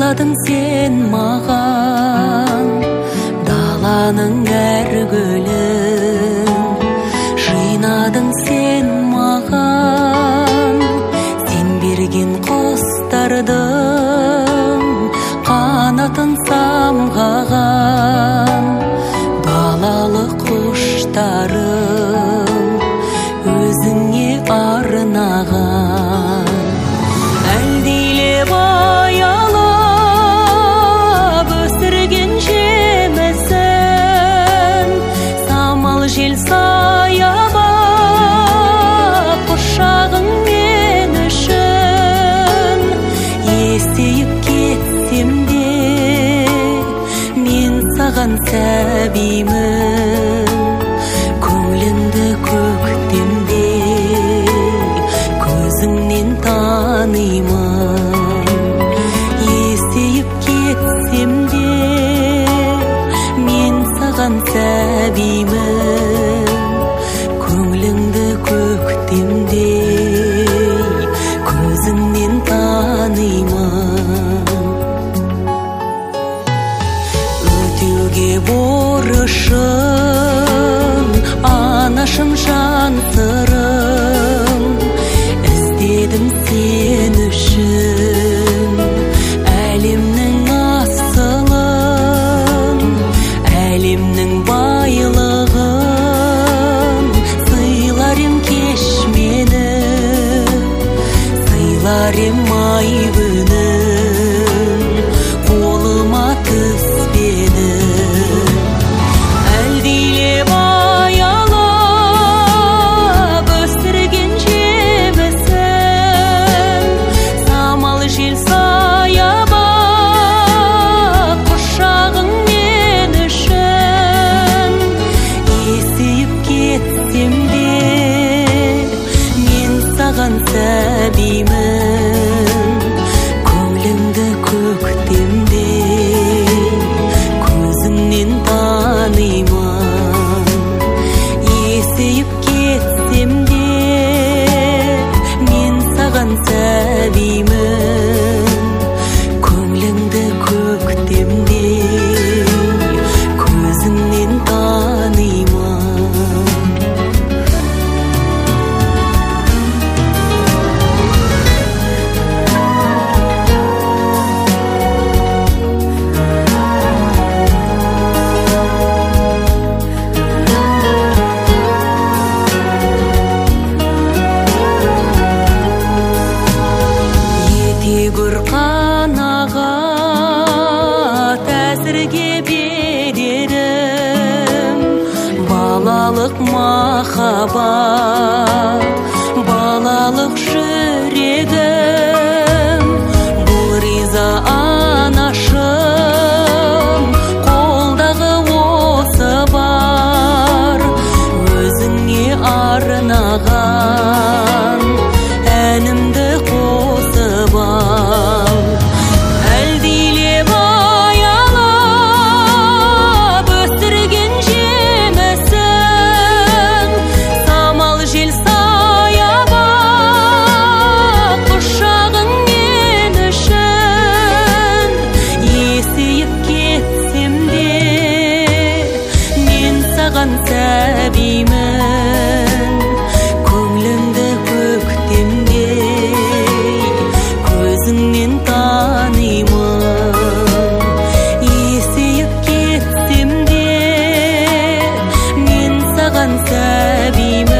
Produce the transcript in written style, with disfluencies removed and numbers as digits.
сыйладың сен маған даланың әр гүлін, жинадың сен маған сен берген құстардың қанатын самғаған балалық құштарым өзіңе арнаған. Әлдилеп аялап өсірген жемісін самал жел саябақ құшағың мен үшін. Естейіп кетсем де мен саған сәбимін, көңіліңді көктемде көзіңнен танимын. Естейіп кетсем де мен саған сәбимін, көңіліңді көктемде көзіңнен танимын. Өтеуге борышым анашым жан сырым, іздедім сен үшін әлемнің асылын, әлемнің байлығын. Сыйлар ем кеш мені, сыйлар ем ай күнін, қолыма түспеді. Әлдилеп аялап өсірген жемісін самал жел саябақ құшағың мен үшін. Естейіп кетсем де мен саған сәбимін, көңіліңді көктемде көзіңнен танимын. Естейіп кетсем де мен саған сәбимін, көңіліңді көктемде көзіңнен танимын. Гүр қанағат әзірге бедерім, балалық махаббат, балалық жүрегім. Бұл риза анашым, қолдағы осы бар өзіңе арнаған әнімді қосып ал. Әлдилеп аялап өсірген жемісін самал жел саябақ құшағың мен үшін. Естейіп кетсем де мен саған сәбимін, көңіліңді көктемде көзіңнен танимын. Естейіп кетсем де мен саған сәбимін,